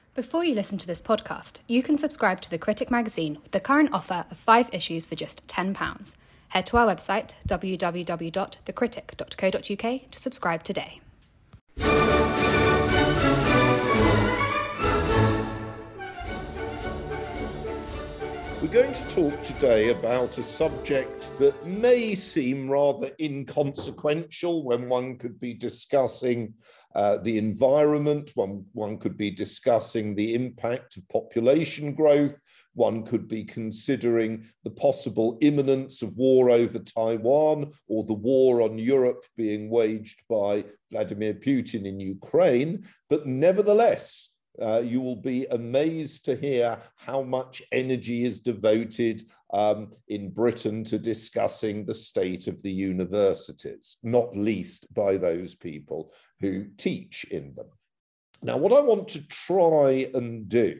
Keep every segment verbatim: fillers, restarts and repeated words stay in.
Before you listen to this podcast, you can subscribe to The Critic magazine with the current offer of five issues for just ten pounds. Head to our website, w w w dot the critic dot co dot u k, to subscribe today. We're going to talk today about a subject that may seem rather inconsequential when one could be discussing uh, the environment, one, one could be discussing the impact of population growth, one could be considering the possible imminence of war over Taiwan or the war on Europe being waged by Vladimir Putin in Ukraine, but nevertheless, Uh, you will be amazed to hear how much energy is devoted um, in Britain to discussing the state of the universities, not least by those people who teach in them. Now, what I want to try and do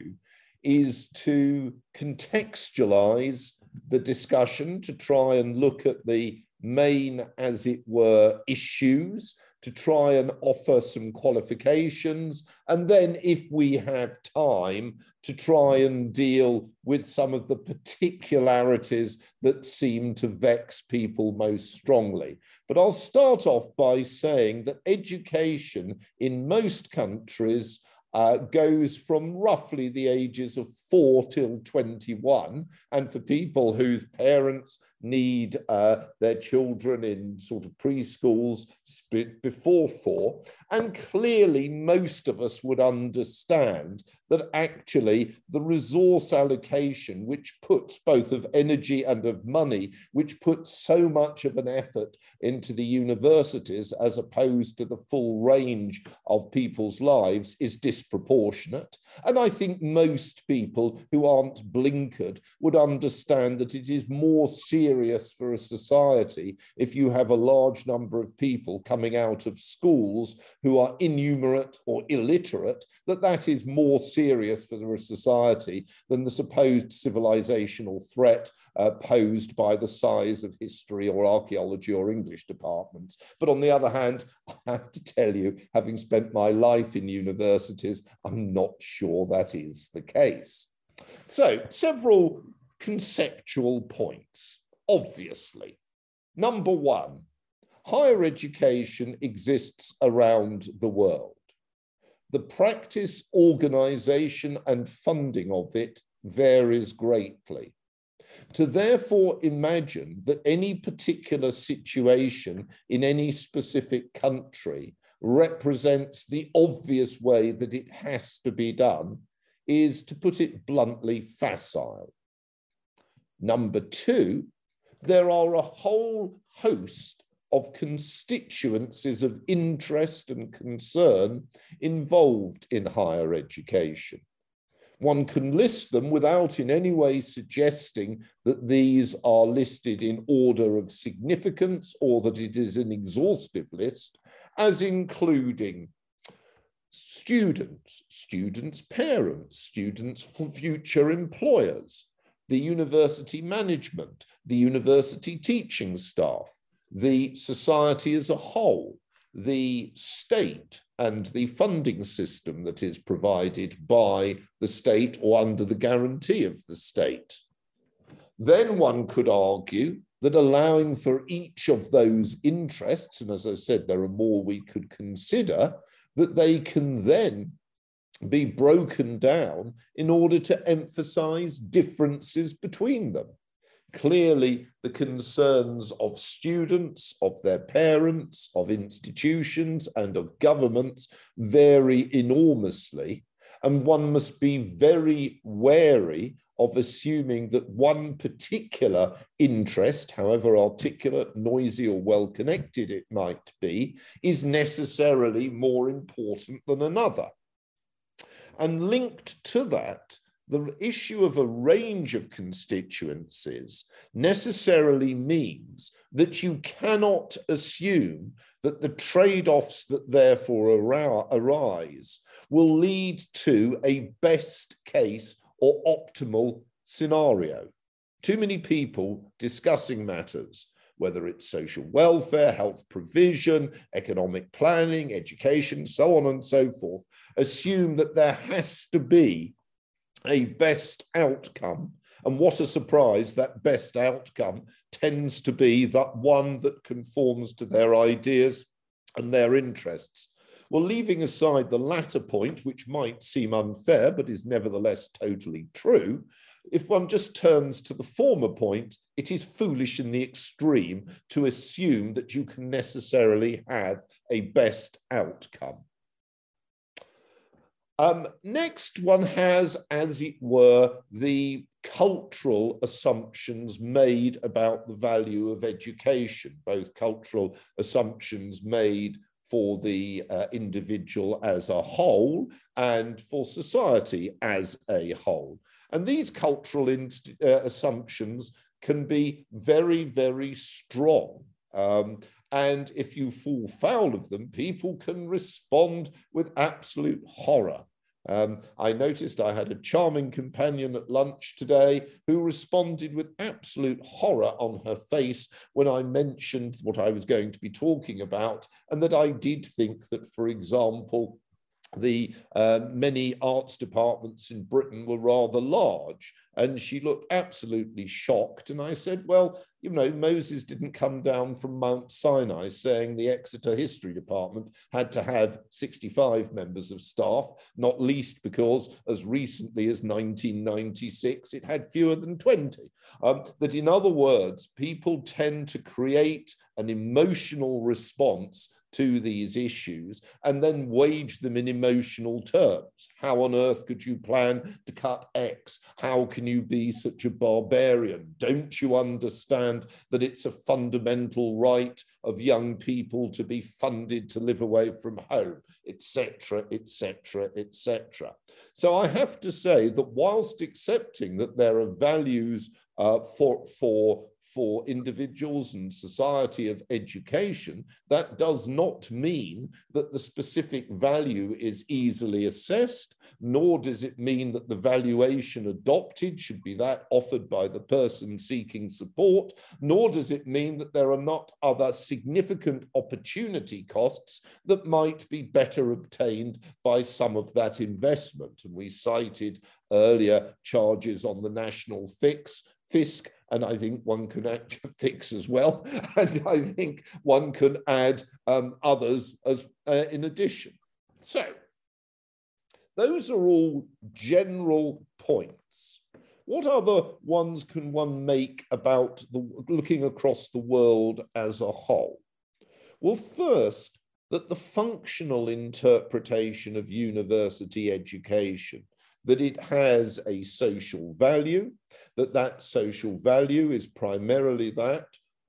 is to contextualize the discussion, to try and look at the main, as it were, issues, to try and offer some qualifications, and then, if we have time, to try and deal with some of the particularities that seem to vex people most strongly. But I'll start off by saying that education in most countries Uh, goes from roughly the ages of four till twenty-one, and for people whose parents need uh, their children in sort of preschools before four. And clearly most of us would understand that actually the resource allocation, which puts both of energy and of money, which puts so much of an effort into the universities as opposed to the full range of people's lives, is disproportionate. And I think most people who aren't blinkered would understand that it is more serious for a society if you have a large number of people coming out of schools who are innumerate or illiterate, that that is more serious for the society than the supposed civilizational threat uh, posed by the size of history or archaeology or English departments. But on the other hand, I have to tell you, having spent my life in universities, I'm not sure that is the case. So, several conceptual points, obviously. Number one, higher education exists around the world. The practice, organization, and funding of it varies greatly. To therefore imagine that any particular situation in any specific country represents the obvious way that it has to be done is, to put it bluntly, facile. Number two, there are a whole host of constituencies of interest and concern involved in higher education. One can list them without in any way suggesting that these are listed in order of significance or that it is an exhaustive list, as including students, students' parents, students' future employers, the university management, the university teaching staff, the society as a whole, the state and the funding system that is provided by the state or under the guarantee of the state. Then one could argue that allowing for each of those interests, and as I said, there are more we could consider, that they can then be broken down in order to emphasize differences between them. Clearly, the concerns of students, of their parents, of institutions, and of governments vary enormously, and one must be very wary of assuming that one particular interest, however articulate, noisy, or well-connected it might be, is necessarily more important than another. And linked to that, the issue of a range of constituencies necessarily means that you cannot assume that the trade-offs that therefore arise will lead to a best case or optimal scenario. Too many people discussing matters whether it's social welfare, health provision, economic planning, education, so on and so forth, assume that there has to be a best outcome. And what a surprise, that best outcome tends to be that one that conforms to their ideas and their interests. Well, leaving aside the latter point, which might seem unfair, but is nevertheless totally true, if one just turns to the former point, it is foolish in the extreme to assume that you can necessarily have a best outcome. Um, next, one has, as it were, the cultural assumptions made about the value of education, both cultural assumptions made for the uh, individual as a whole and for society as a whole. And these cultural uh, assumptions can be very, very strong. Um, and if you fall foul of them, people can respond with absolute horror. Um, I noticed I had a charming companion at lunch today who responded with absolute horror on her face when I mentioned what I was going to be talking about, and that I did think that, for example, the uh, many arts departments in Britain were rather large. And she looked absolutely shocked. And I said, well, you know, Moses didn't come down from Mount Sinai saying the Exeter History Department had to have sixty-five members of staff, not least because as recently as nineteen ninety-six, it had fewer than twenty. Um, that in other words, people tend to create an emotional response to these issues and then wage them in emotional terms. How on earth could you plan to cut X? How can you be such a barbarian? Don't you understand that it's a fundamental right of young people to be funded to live away from home, et cetera, et cetera, et cetera. So I have to say that whilst accepting that there are values uh, for, for for individuals and society of education, that does not mean that the specific value is easily assessed, nor does it mean that the valuation adopted should be that offered by the person seeking support, nor does it mean that there are not other significant opportunity costs that might be better obtained by some of that investment. And we cited earlier charges on the national fix, fisc, and I think one can add fix as well, and I think one can add um, others as uh, in addition. So those are all general points. What other ones can one make about the, looking across the world as a whole? Well, first, that the functional interpretation of university education, that it has a social value, that that social value is primarily that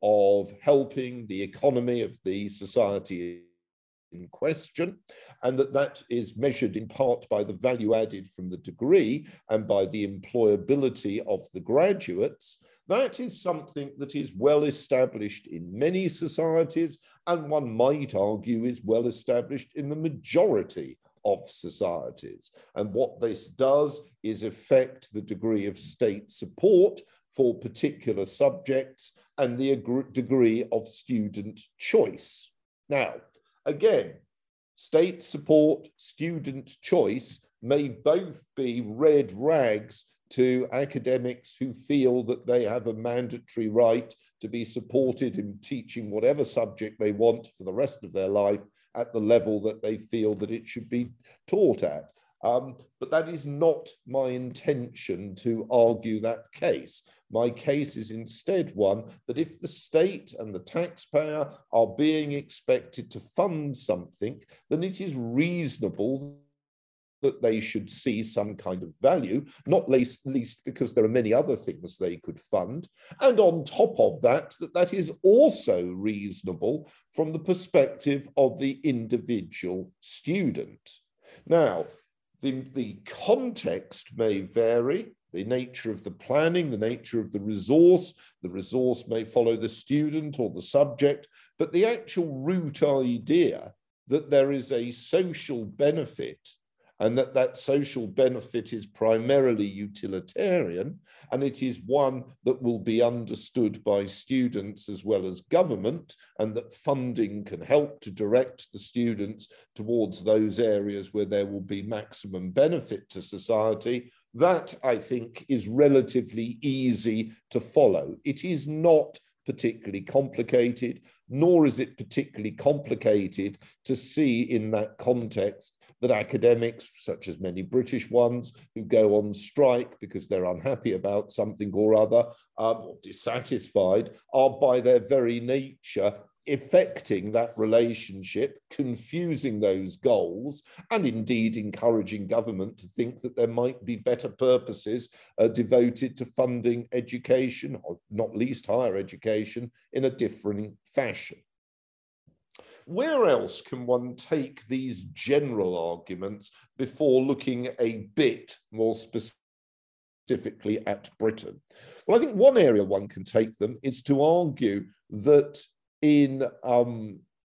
of helping the economy of the society in question, and that that is measured in part by the value added from the degree and by the employability of the graduates. That is something that is well established in many societies, and one might argue is well established in the majority of societies. And what this does is affect the degree of state support for particular subjects and the degree of student choice. Now, again, state support, student choice may both be red rags to academics who feel that they have a mandatory right to be supported in teaching whatever subject they want for the rest of their life at the level that they feel that it should be taught at. Um, but that is not my intention to argue that case. My case is instead one that if the state and the taxpayer are being expected to fund something, then it is reasonable that they should see some kind of value, not least, least because there are many other things they could fund. And on top of that, that that is also reasonable from the perspective of the individual student. Now, the, the context may vary, the nature of the planning, the nature of the resource, the resource may follow the student or the subject, but the actual root idea that there is a social benefit and that that social benefit is primarily utilitarian, and it is one that will be understood by students as well as government, and that funding can help to direct the students towards those areas where there will be maximum benefit to society, that I think is relatively easy to follow. It is not particularly complicated, nor is it particularly complicated to see in that context that academics, such as many British ones, who go on strike because they're unhappy about something or other, um, or dissatisfied, are by their very nature affecting that relationship, confusing those goals, and indeed encouraging government to think that there might be better purposes uh, devoted to funding education, or not least higher education, in a different fashion. Where else can one take these general arguments before looking a bit more specifically at Britain? Well, I think one area one can take them is to argue that in um,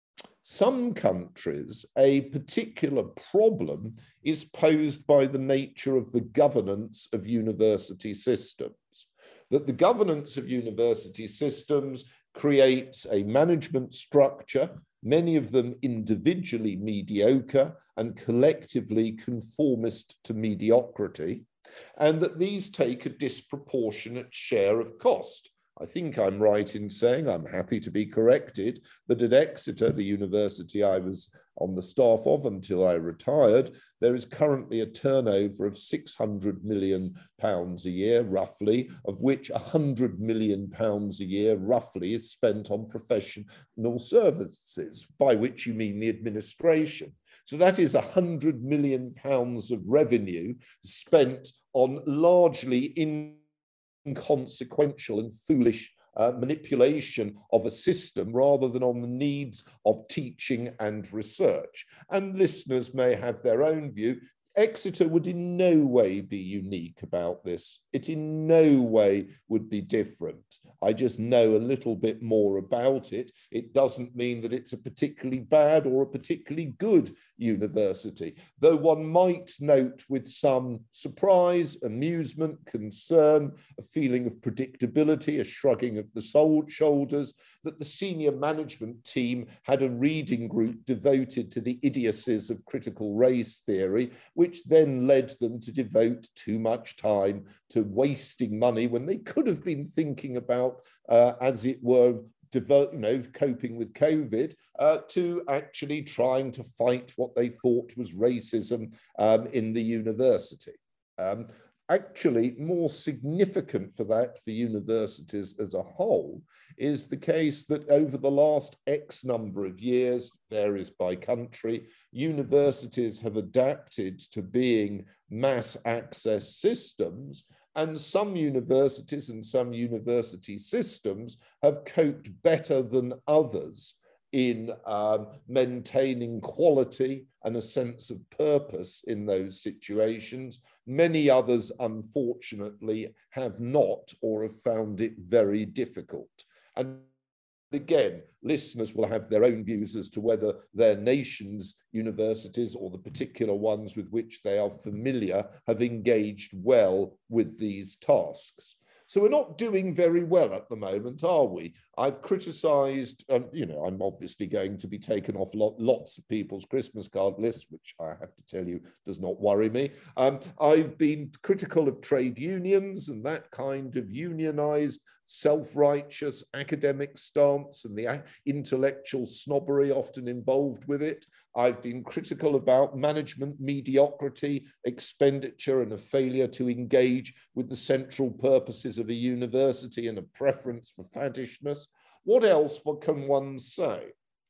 some countries, a particular problem is posed by the nature of the governance of university systems. That the governance of university systems creates a management structure, many of them individually mediocre and collectively conformist to mediocrity, and that these take a disproportionate share of cost. I think I'm right in saying, I'm happy to be corrected, that at Exeter, the university I was on the staff of until I retired, there is currently a turnover of six hundred million pounds a year, roughly, of which one hundred million pounds a year, roughly, is spent on professional services, by which you mean the administration. So that is one hundred million pounds of revenue spent on largely in inconsequential and foolish uh, manipulation of a system rather than on the needs of teaching and research. And listeners may have their own view. Exeter would in no way be unique about this. It in no way would be different. I just know a little bit more about it. It doesn't mean that it's a particularly bad or a particularly good university, though one might note with some surprise, amusement, concern, a feeling of predictability, a shrugging of the shoulders, that the senior management team had a reading group devoted to the idiocies of critical race theory, which then led them to devote too much time to wasting money when they could have been thinking about, uh, as it were, develop, you know, coping with COVID, uh, to actually trying to fight what they thought was racism um, in the university. Um, actually, more significant for that, for universities as a whole, is the case that over the last X number of years, varies by country, universities have adapted to being mass access systems, and some universities and some university systems have coped better than others in um, maintaining quality and a sense of purpose in those situations. Many others, unfortunately, have not or have found it very difficult. And again, listeners will have their own views as to whether their nation's universities or the particular ones with which they are familiar have engaged well with these tasks. So we're not doing very well at the moment, are we? I've criticised, um, you know, I'm obviously going to be taken off lot, lots of people's Christmas card lists, which I have to tell you does not worry me. Um, I've been critical of trade unions and that kind of unionised, self-righteous academic stance and the intellectual snobbery often involved with it. I've been critical about management mediocrity, expenditure, and a failure to engage with the central purposes of a university and a preference for faddishness. What else what can one say?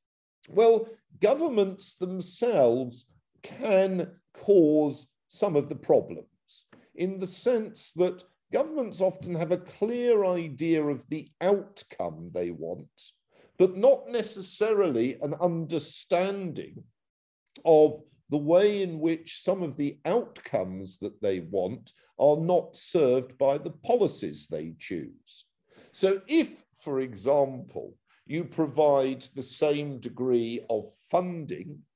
Well, governments themselves can cause some of the problems in the sense that governments often have a clear idea of the outcome they want, but not necessarily an understanding of the way in which some of the outcomes that they want are not served by the policies they choose. So if, for example, you provide the same degree of funding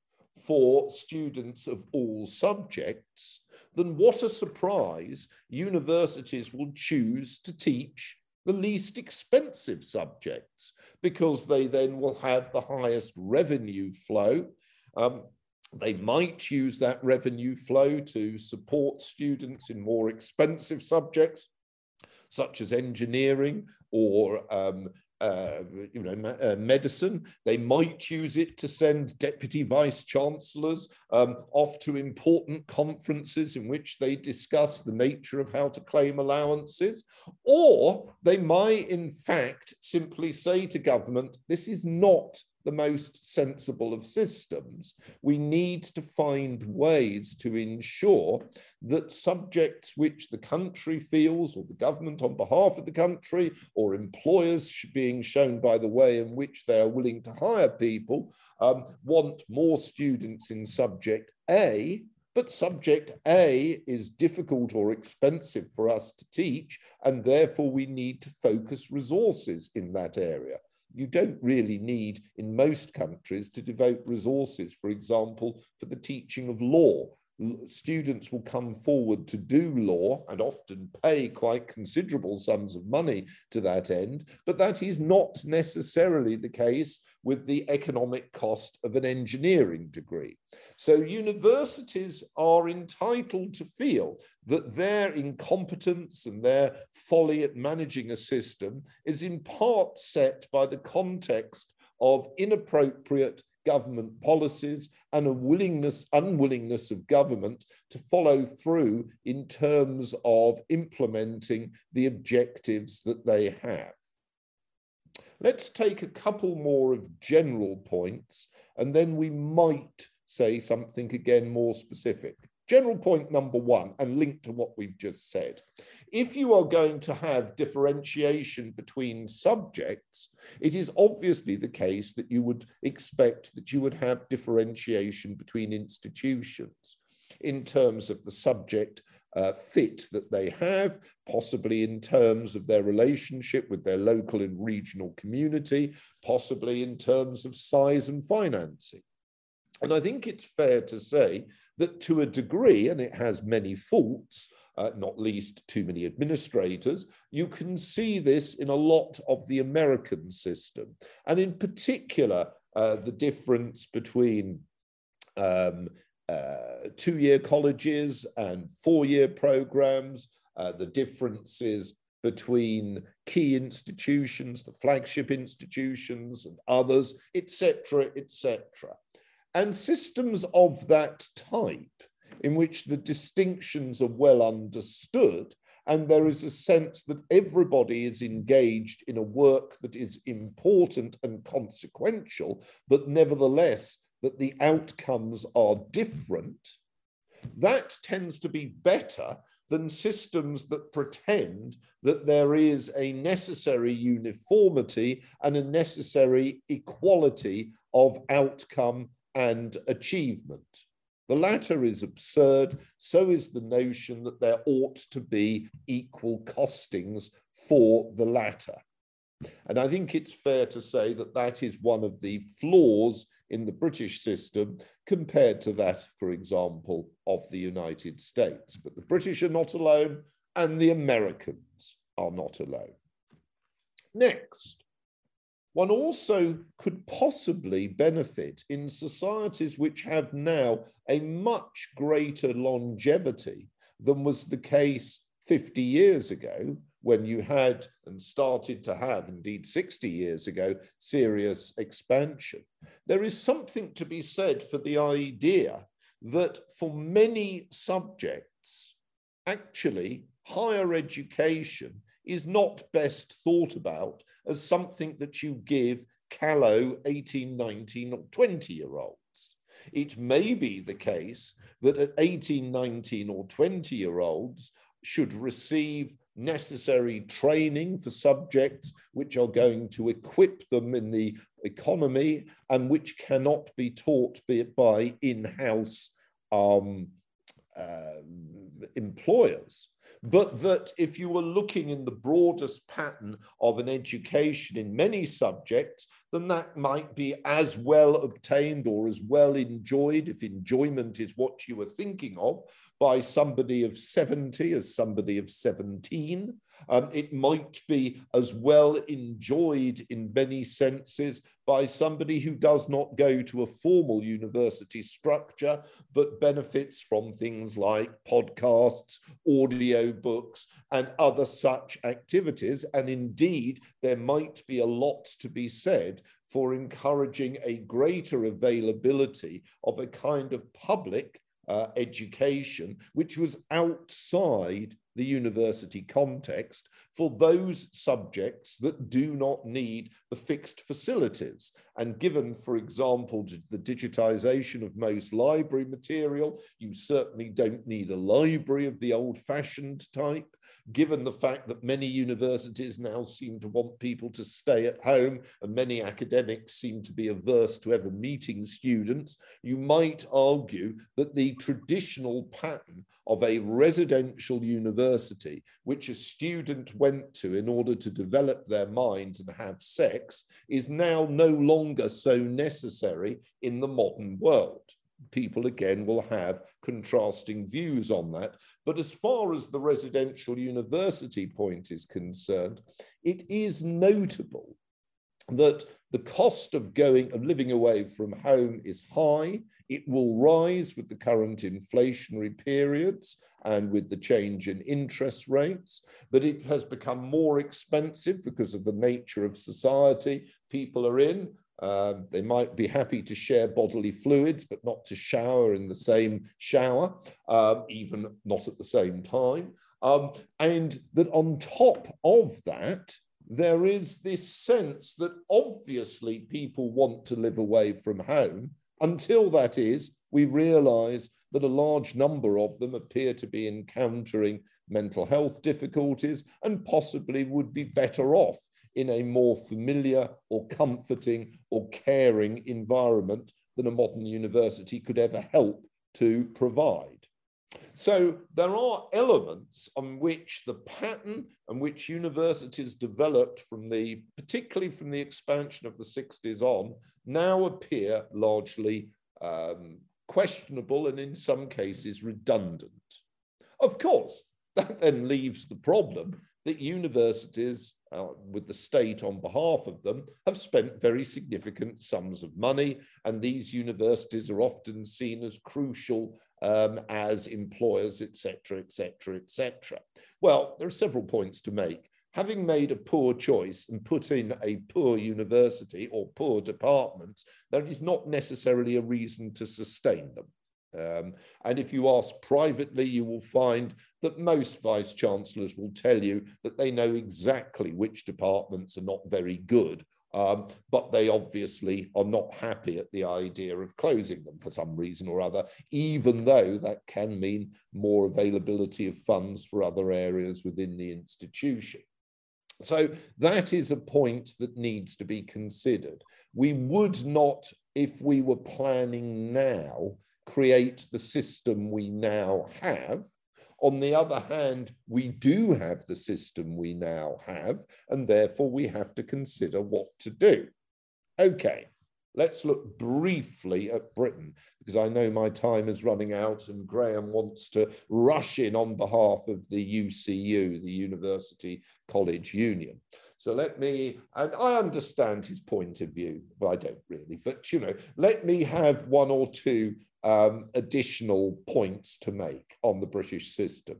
for students of all subjects, then what a surprise, universities will choose to teach the least expensive subjects, because they then will have the highest revenue flow. Um, they might use that revenue flow to support students in more expensive subjects, such as engineering or um, uh, you know, uh, medicine. They might use it to send deputy vice chancellors um, off to important conferences in which they discuss the nature of how to claim allowances. Or they might, in fact, simply say to government, this is not the most sensible of systems. We need to find ways to ensure that subjects which the country feels, or the government on behalf of the country, or employers being shown by the way in which they are willing to hire people, um, want more students in subject A, but subject A is difficult or expensive for us to teach, and therefore we need to focus resources in that area. You don't really need, in most countries, to devote resources, for example, for the teaching of law. Students will come forward to do law and often pay quite considerable sums of money to that end, but that is not necessarily the case with the economic cost of an engineering degree. So universities are entitled to feel that their incompetence and their folly at managing a system is in part set by the context of inappropriate government policies and a willingness, unwillingness of government to follow through in terms of implementing the objectives that they have. Let's take a couple more of general points, and then we might say something again more specific. General point number one, and linked to what we've just said. If you are going to have differentiation between subjects, it is obviously the case that you would expect that you would have differentiation between institutions in terms of the subject uh, fit that they have, possibly in terms of their relationship with their local and regional community, possibly in terms of size and financing. And I think it's fair to say that to a degree, and it has many faults, uh, not least too many administrators, you can see this in a lot of the American system. And in particular, uh, the difference between um, uh, two-year colleges and four-year programs, uh, the differences between key institutions, the flagship institutions and others, et cetera, et cetera. And systems of that type, in which the distinctions are well understood, and there is a sense that everybody is engaged in a work that is important and consequential, but nevertheless that the outcomes are different, that tends to be better than systems that pretend that there is a necessary uniformity and a necessary equality of outcome and achievement. The latter is absurd, so is the notion that there ought to be equal costings for the latter. And I think it's fair to say that that is one of the flaws in the British system compared to that, for example, of the United States. But the British are not alone, and the Americans are not alone. Next, one also could possibly benefit in societies which have now a much greater longevity than was the case fifty years ago, when you had and started to have, indeed sixty years ago, serious expansion. There is something to be said for the idea that for many subjects, actually higher education is not best thought about as something that you give callow eighteen, nineteen or twenty year olds. It may be the case that at eighteen, nineteen or twenty year olds should receive necessary training for subjects which are going to equip them in the economy and which cannot be taught by in-house um, uh, employers. But that if you were looking in the broadest pattern of an education in many subjects, then that might be as well obtained or as well enjoyed, if enjoyment is what you were thinking of, by somebody of seventy as somebody of seventeen. Um, it might be as well enjoyed in many senses by somebody who does not go to a formal university structure, but benefits from things like podcasts, audio books, and other such activities. And indeed, there might be a lot to be said for encouraging a greater availability of a kind of public uh, education, which was outside the university context for those subjects that do not need the fixed facilities. And given, for example, the digitization of most library material, you certainly don't need a library of the old-fashioned type. Given the fact that many universities now seem to want people to stay at home and many academics seem to be averse to ever meeting students, you might argue that the traditional pattern of a residential university, which a student went to in order to develop their mind and have sex, is now no longer so necessary in the modern world. People again will have contrasting views on that. But as far as the residential university point is concerned, it is notable that the cost of going of living away from home is high. It will rise with the current inflationary periods and with the change in interest rates, that it has become more expensive because of the nature of society people are in. Um, they might be happy to share bodily fluids, but not to shower in the same shower, um, even not at the same time. Um, and that on top of that, there is this sense that obviously people want to live away from home. Until that is, we realize that a large number of them appear to be encountering mental health difficulties and possibly would be better off in a more familiar or comforting or caring environment than a modern university could ever help to provide. So there are elements on which the pattern on which universities developed from the, particularly from the expansion of the sixties on, now appear largely um, questionable and in some cases redundant. Of course, that then leaves the problem that universities, uh, with the state on behalf of them, have spent very significant sums of money, and these universities are often seen as crucial um, as employers, et cetera, et cetera, et cetera. Well, there are several points to make. Having made a poor choice and put in a poor university or poor departments, there is not necessarily a reason to sustain them. Um, and if you ask privately, you will find that most vice chancellors will tell you that they know exactly which departments are not very good, um, but they obviously are not happy at the idea of closing them for some reason or other, even though that can mean more availability of funds for other areas within the institution. So that is a point that needs to be considered. We would not, if we were planning now, create the system we now have. On the other hand, we do have the system we now have, and therefore we have to consider what to do. Okay, let's look briefly at Britain, because I know my time is running out and Graham wants to rush in on behalf of the U C U, the University College Union. So let me, and I understand his point of view, well, I don't really, but you know, let me have one or two um, additional points to make on the British system.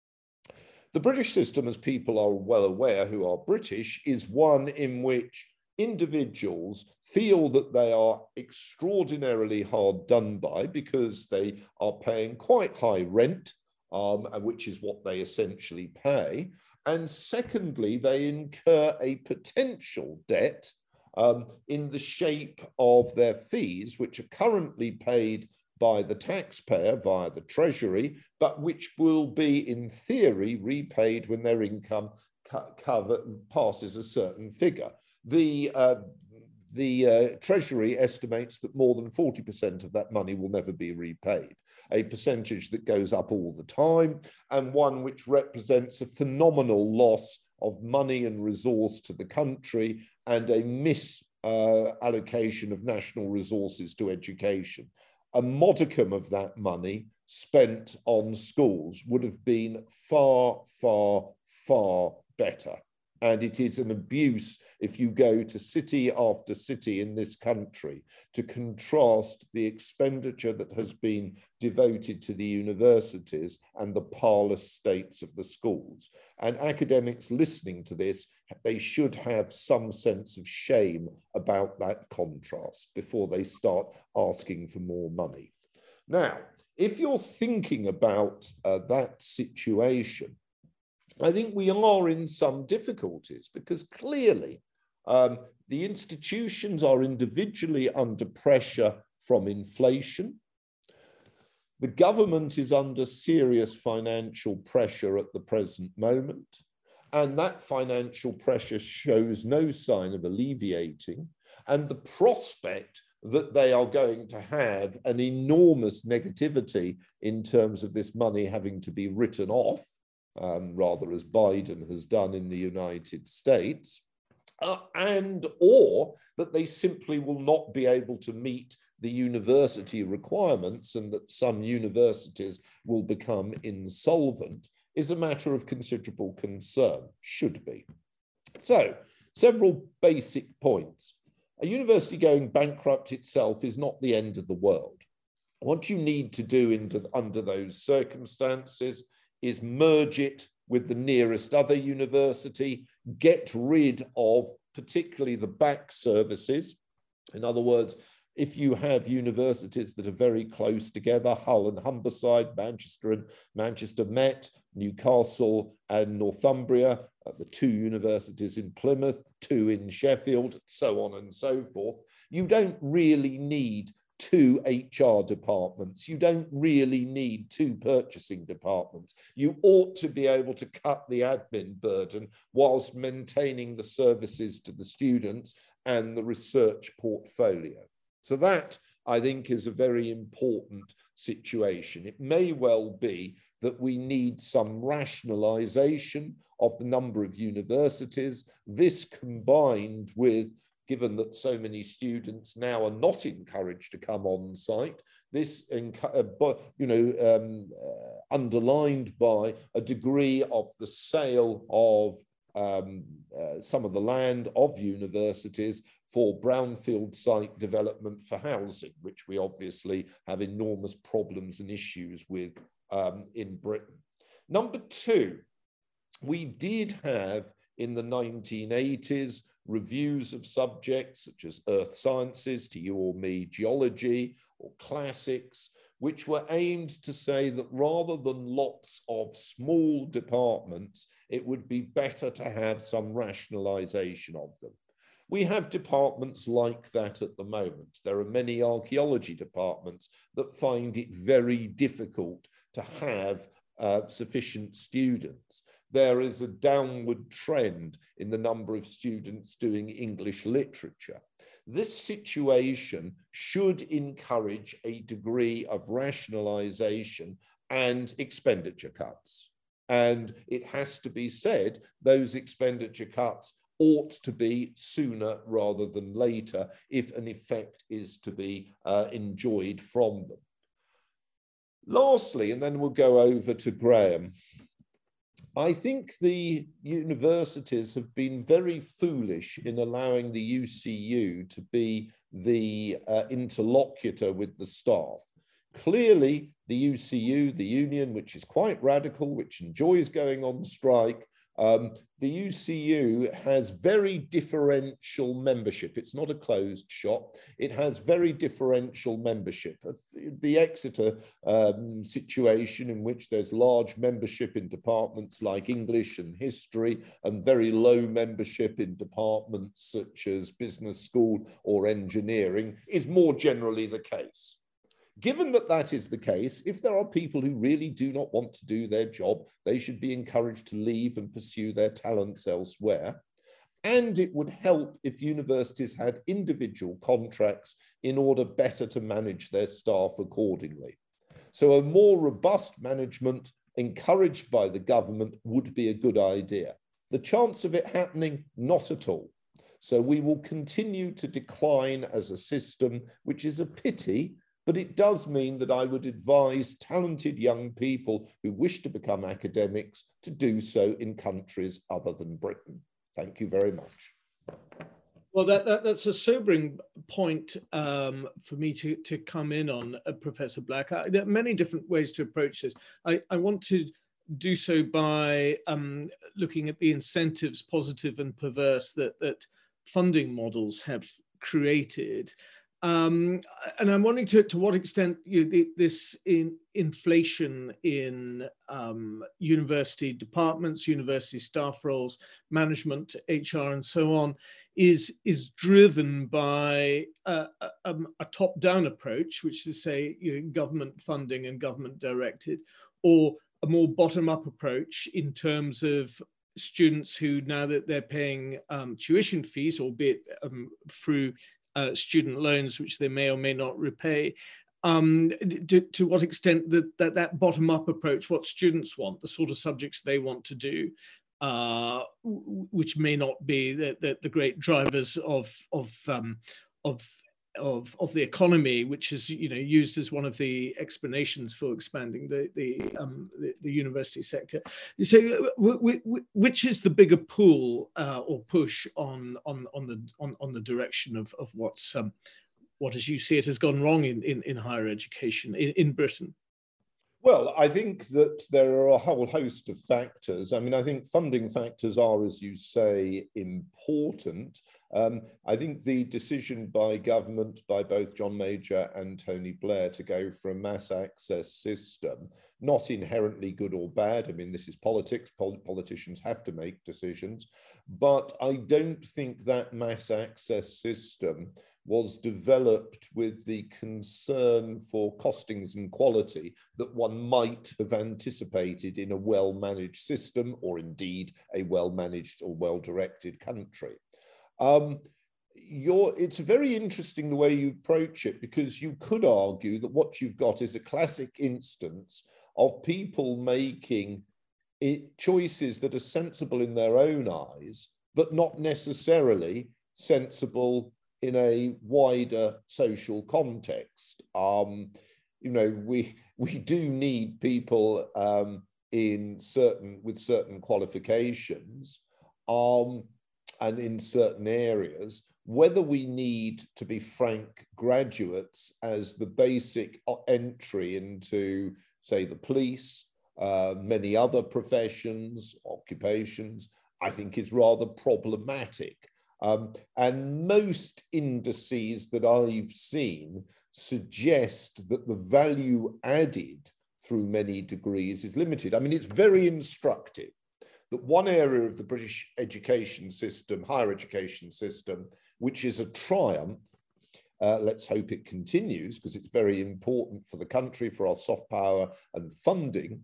The British system, as people are well aware who are British, is one in which individuals feel that they are extraordinarily hard done by because they are paying quite high rent, um, which is what they essentially pay. And secondly, they incur a potential debt um, in the shape of their fees, which are currently paid by the taxpayer via the Treasury, but which will be, in theory, repaid when their income co- cover passes a certain figure. The, uh, the uh, Treasury estimates that more than forty percent of that money will never be repaid, a percentage that goes up all the time, and one which represents a phenomenal loss of money and resource to the country and a miss uh, allocation of national resources to education. A modicum of that money spent on schools would have been far, far, far better. And it is an abuse if you go to city after city in this country to contrast the expenditure that has been devoted to the universities and the parlous states of the schools. And academics listening to this, they should have some sense of shame about that contrast before they start asking for more money. Now, if you're thinking about uh, that situation, I think we are in some difficulties because clearly um, the institutions are individually under pressure from inflation. The government is under serious financial pressure at the present moment, and that financial pressure shows no sign of alleviating, and the prospect that they are going to have an enormous negativity in terms of this money having to be written off, Um, rather as Biden has done in the United States, uh, and or that they simply will not be able to meet the university requirements and that some universities will become insolvent is a matter of considerable concern, should be. So, several basic points. A university going bankrupt itself is not the end of the world. What you need to do into, under those circumstances is merge it with the nearest other university, get rid of particularly the back services. In other words, if you have universities that are very close together, Hull and Humberside, Manchester and Manchester Met, Newcastle and Northumbria, uh, the two universities in Plymouth, two in Sheffield, so on and so forth, you don't really need two H R departments. You don't really need two purchasing departments. You ought to be able to cut the admin burden whilst maintaining the services to the students and the research portfolio. So that, I think, is a very important situation. It may well be that we need some rationalization of the number of universities. This combined with, given that so many students now are not encouraged to come on site, this, you know, um, uh, underlined by a degree of the sale of um, uh, some of the land of universities for brownfield site development for housing, which we obviously have enormous problems and issues with um, in Britain. Number two, we did have in the nineteen eighties reviews of subjects such as earth sciences, to you or me, geology or classics, which were aimed to say that rather than lots of small departments, it would be better to have some rationalization of them. We have departments like that at the moment. There are many archaeology departments that find it very difficult to have uh, sufficient students. There is a downward trend in the number of students doing English literature. This situation should encourage a degree of rationalization and expenditure cuts. And it has to be said, those expenditure cuts ought to be sooner rather than later if an effect is to be uh, enjoyed from them. Lastly, and then we'll go over to Graham, I think the universities have been very foolish in allowing the U C U to be the uh, interlocutor with the staff. Clearly, the U C U, the union, which is quite radical, which enjoys going on strike, um, the U C U has very differential membership. It's not a closed shop. It has very differential membership. The Exeter um, situation, in which there's large membership in departments like English and history and very low membership in departments such as business school or engineering, is more generally the case. Given that that is the case, if there are people who really do not want to do their job, they should be encouraged to leave and pursue their talents elsewhere. And it would help if universities had individual contracts in order better to manage their staff accordingly. So a more robust management encouraged by the government would be a good idea. The chance of it happening, not at all. So we will continue to decline as a system, which is a pity, but it does mean that I would advise talented young people who wish to become academics to do so in countries other than Britain. Thank you very much. Well, that, that, that's a sobering point um, for me to, to come in on, uh, Professor Black. I, there are many different ways to approach this. I, I want to do so by um, looking at the incentives, positive and perverse, that, that funding models have created. Um, and I'm wondering to, to what extent you know, the, this in, inflation in um, university departments, university staff roles, management, H R, and so on, is, is driven by a, a, a top-down approach, which is to say, you know, government funding and government directed, or a more bottom-up approach in terms of students who, now that they're paying um, tuition fees, albeit um, through Uh, student loans, which they may or may not repay, um, to, to what extent that, that that bottom-up approach, what students want, the sort of subjects they want to do, uh, which may not be the, the, the great drivers of of um, of of of the economy, which is you know used as one of the explanations for expanding the the um, the, the university sector. So, which is the bigger pull uh, or push on on on the on, on the direction of of what's um, what, as you see it, has gone wrong in in, in higher education in, in Britain? Well, I think that there are a whole host of factors. I mean, I think funding factors are, as you say, important. Um, I think the decision by government, by both John Major and Tony Blair, to go for a mass access system, not inherently good or bad. I mean, this is politics. Pol politicians have to make decisions. But I don't think that mass access system was developed with the concern for costings and quality that one might have anticipated in a well-managed system, or indeed a well-managed or well-directed country. Um, you're, it's very interesting the way you approach it, because you could argue that what you've got is a classic instance of people making it, choices that are sensible in their own eyes, but not necessarily sensible in a wider social context. Um, you know, we we do need people um, in certain with certain qualifications um, and in certain areas. Whether we need, to be frank, graduates as the basic entry into, say, the police, uh, many other professions, occupations, I think is rather problematic. Um, and most indices that I've seen suggest that the value added through many degrees is limited. I mean, it's very instructive that one area of the British education system, higher education system, which is a triumph, uh, let's hope it continues because it's very important for the country, for our soft power and funding,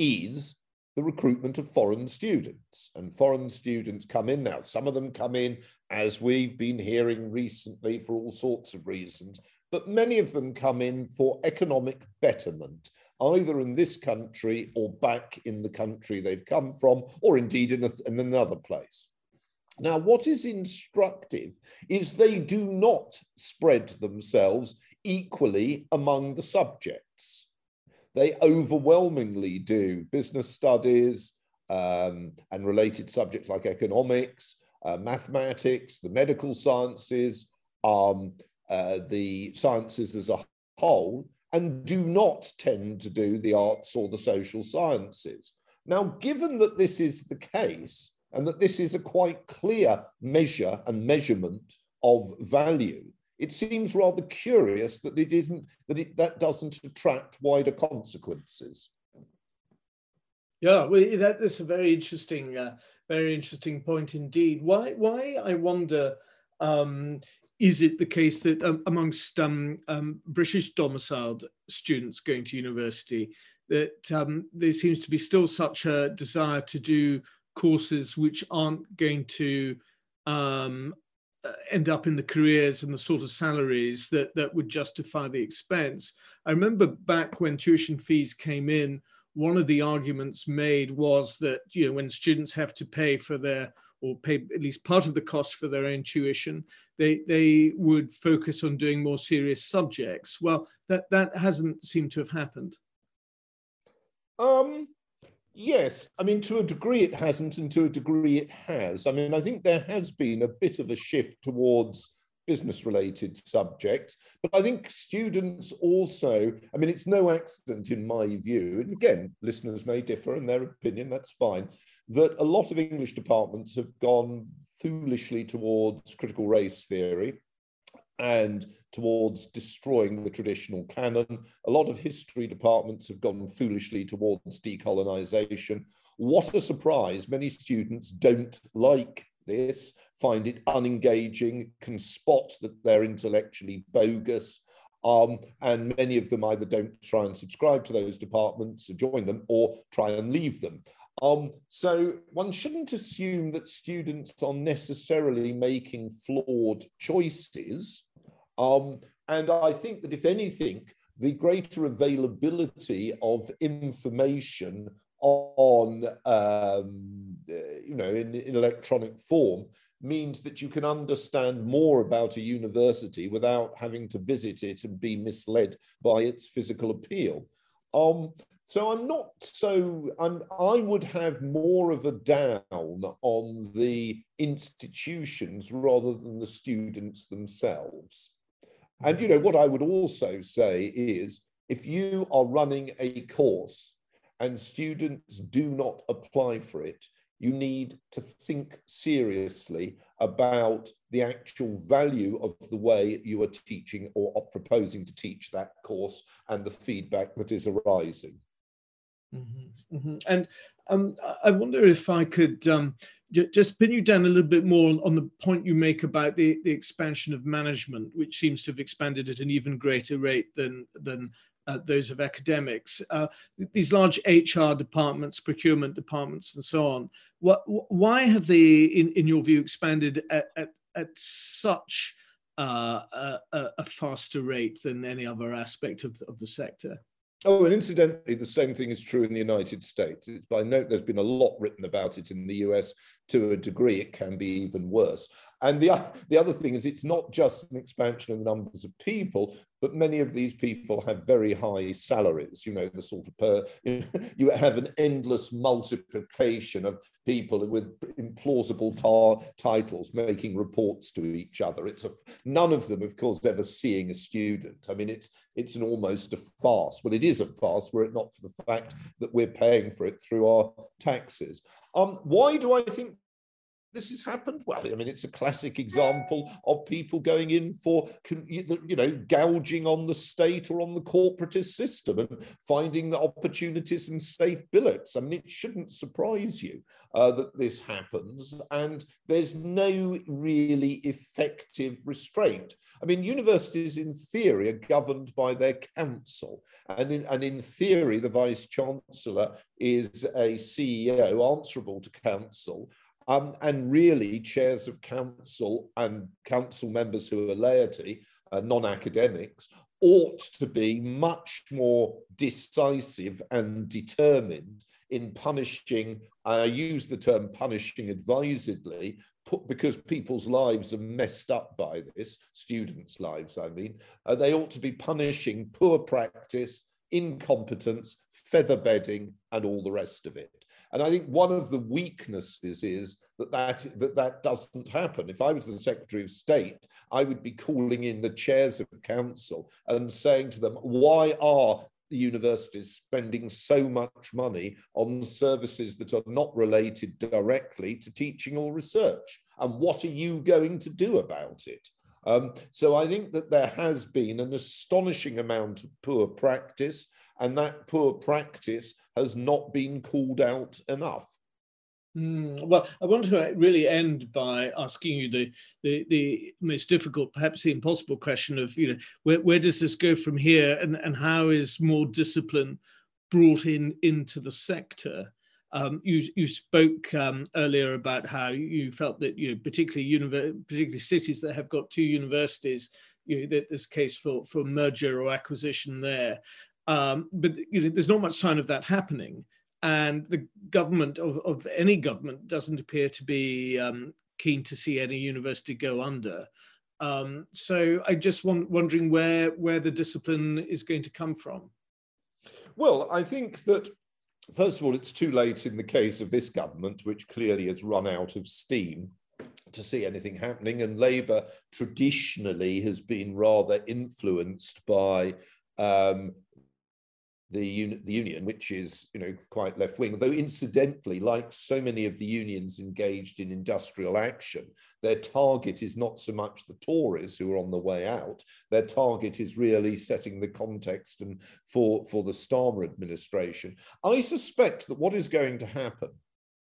is the recruitment of foreign students. And foreign students come in now. Some of them come in, as we've been hearing recently, for all sorts of reasons, but many of them come in for economic betterment, either in this country or back in the country they've come from, or indeed in, a, in another place. Now, what is instructive is they do not spread themselves equally among the subjects. They overwhelmingly do business studies um, and related subjects like economics, uh, mathematics, the medical sciences, um, uh, the sciences as a whole, and do not tend to do the arts or the social sciences. Now, given that this is the case, and that this is a quite clear measure and measurement of value, it seems rather curious that it isn't, that it that doesn't attract wider consequences. Yeah, well, that is a very interesting, uh, very interesting point indeed. Why, why I wonder, um, is it the case that um, amongst um, um, British domiciled students going to university, that um, there seems to be still such a desire to do courses which aren't going to um, end up in the careers and the sort of salaries that, that would justify the expense? I remember back when tuition fees came in, one of the arguments made was that, you know, when students have to pay for their, or pay at least part of the cost for their own tuition, they they would focus on doing more serious subjects. Well, that that hasn't seemed to have happened. Um, yes, I mean, to a degree it hasn't, and to a degree it has. I mean, I think there has been a bit of a shift towards business-related subjects, but I think students also, I mean, it's no accident in my view, and again, listeners may differ in their opinion, that's fine, that a lot of English departments have gone foolishly towards critical race theory and towards destroying the traditional canon. A lot of history departments have gone foolishly towards decolonization. What a surprise, many students don't like this, find it unengaging, can spot that they're intellectually bogus, um, and many of them either don't try and subscribe to those departments or join them, or try and leave them. Um, so one shouldn't assume that students are necessarily making flawed choices. Um, and I think that if anything, the greater availability of information on, um, you know, in, in electronic form means that you can understand more about a university without having to visit it and be misled by its physical appeal. Um, so I'm not so, I'm, I would have more of a down on the institutions rather than the students themselves. And, you know, what I would also say is, if you are running a course and students do not apply for it, you need to think seriously about the actual value of the way you are teaching or are proposing to teach that course and the feedback that is arising. Mm-hmm, mm-hmm. And um, I wonder if I could um, j- just pin you down a little bit more on, on the point you make about the, the expansion of management, which seems to have expanded at an even greater rate than, than uh, those of academics. Uh, these large H R departments, procurement departments, and so on, what, why have they, in, in your view, expanded at, at, at such uh, a, a faster rate than any other aspect of, of the sector? Oh, and incidentally, the same thing is true in the United States. It's by note, there's been a lot written about it in the U S. To a degree, it can be even worse. And the, the other thing is, it's not just an expansion of the numbers of people, but many of these people have very high salaries. You know, the sort of, per, you know, you have an endless multiplication of people with implausible tar, titles making reports to each other. It's a, none of them, of course, ever seeing a student. I mean, it's, it's an almost a farce. Well, it is a farce were it not for the fact that we're paying for it through our taxes. Um, why do I think this has happened? Well, I mean, it's a classic example of people going in for, you know, gouging on the state or on the corporatist system and finding the opportunities in safe billets. I mean, it shouldn't surprise you uh, that this happens, and there's no really effective restraint. I mean, universities in theory are governed by their council, and in, and in theory, the vice chancellor is a C E O answerable to council. Um, and really, chairs of council and council members who are laity, uh, non-academics, ought to be much more decisive and determined in punishing, I use the term punishing advisedly, put, because people's lives are messed up by this, students' lives, I mean. Uh, they ought to be punishing poor practice, incompetence, feather bedding, and all the rest of it. And I think one of the weaknesses is that that, that that doesn't happen. If I was the Secretary of State, I would be calling in the chairs of council and saying to them, why are the universities spending so much money on services that are not related directly to teaching or research? And what are you going to do about it? Um, so I think that there has been an astonishing amount of poor practice, and that poor practice has not been called out enough. Mm, well, I want to really end by asking you the, the, the most difficult, perhaps the impossible question of, you know, where, where does this go from here, and, and how is more discipline brought in into the sector? Um, you, you spoke um, earlier about how you felt that, you know, particularly, univer- particularly cities that have got two universities, you know, that there's case for, for merger or acquisition there. Um, but you know, there's not much sign of that happening. And the government of, of any government doesn't appear to be um, keen to see any university go under. Um, so I just want wondering where where the discipline is going to come from. Well, I think that, first of all, it's too late in the case of this government, which clearly has run out of steam, to see anything happening. And Labour traditionally has been rather influenced by um, the, uni the union, which is, you know, quite left-wing, though incidentally, like so many of the unions engaged in industrial action, their target is not so much the Tories who are on the way out. Their target is really setting the context and for, for the Starmer administration. I suspect that what is going to happen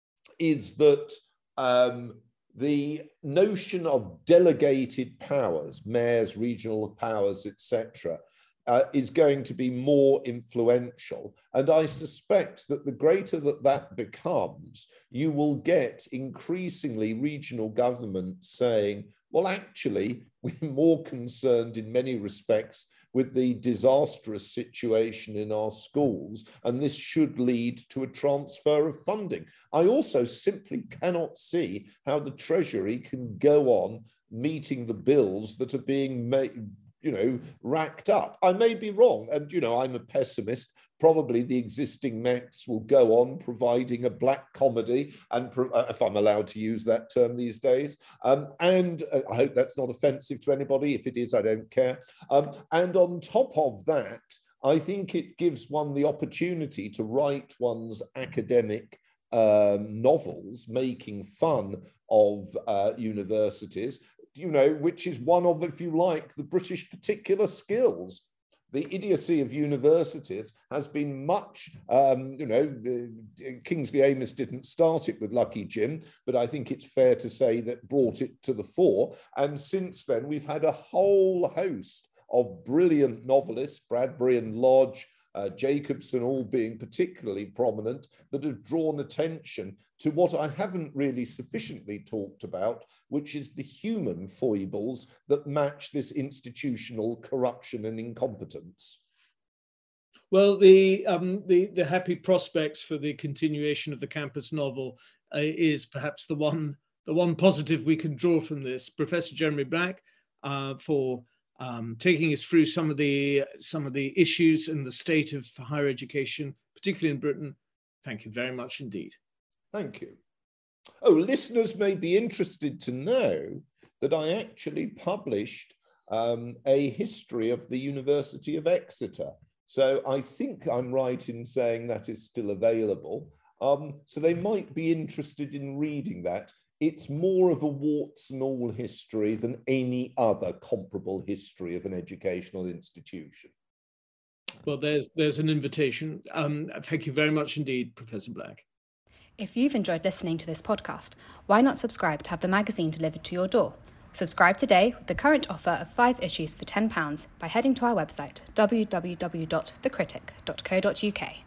is that um, the notion of delegated powers, mayors, regional powers, et cetera, Uh, is going to be more influential. And I suspect that the greater that that becomes, you will get increasingly regional governments saying, well, actually, we're more concerned in many respects with the disastrous situation in our schools, and this should lead to a transfer of funding. I also simply cannot see how the Treasury can go on meeting the bills that are being made, you know, racked up. I may be wrong, and, you know, I'm a pessimist. Probably the existing mechs will go on providing a black comedy, and uh, if I'm allowed to use that term these days, um, and uh, I hope that's not offensive to anybody. If it is, I don't care. Um, and on top of that, I think it gives one the opportunity to write one's academic um, novels, making fun of uh, universities, you know, which is one of, if you like, the British particular skills. The idiocy of universities has been much, um, you know, Kingsley Amis didn't start it with Lucky Jim, but I think it's fair to say that brought it to the fore. And since then, we've had a whole host of brilliant novelists, Bradbury and Lodge, Uh, Jacobson, all being particularly prominent, that have drawn attention to what I haven't really sufficiently talked about, which is the human foibles that match this institutional corruption and incompetence. Well, the, um, the, the happy prospects for the continuation of the campus novel uh, is perhaps the one, the one positive we can draw from this. Professor Jeremy Black, uh, for Um, taking us through some of the some of the issues in the state of higher education, particularly in Britain. Thank you very much indeed. Thank you. Oh, listeners may be interested to know that I actually published um, a history of the University of Exeter. So I think I'm right in saying that is still available. Um, so they might be interested in reading that. It's more of a warts and all history than any other comparable history of an educational institution. Well, there's there's an invitation. Um, thank you very much indeed, Professor Black. If you've enjoyed listening to this podcast, why not subscribe to have the magazine delivered to your door? Subscribe today with the current offer of five issues for ten pounds by heading to our website, w w w dot the critic dot co dot u k.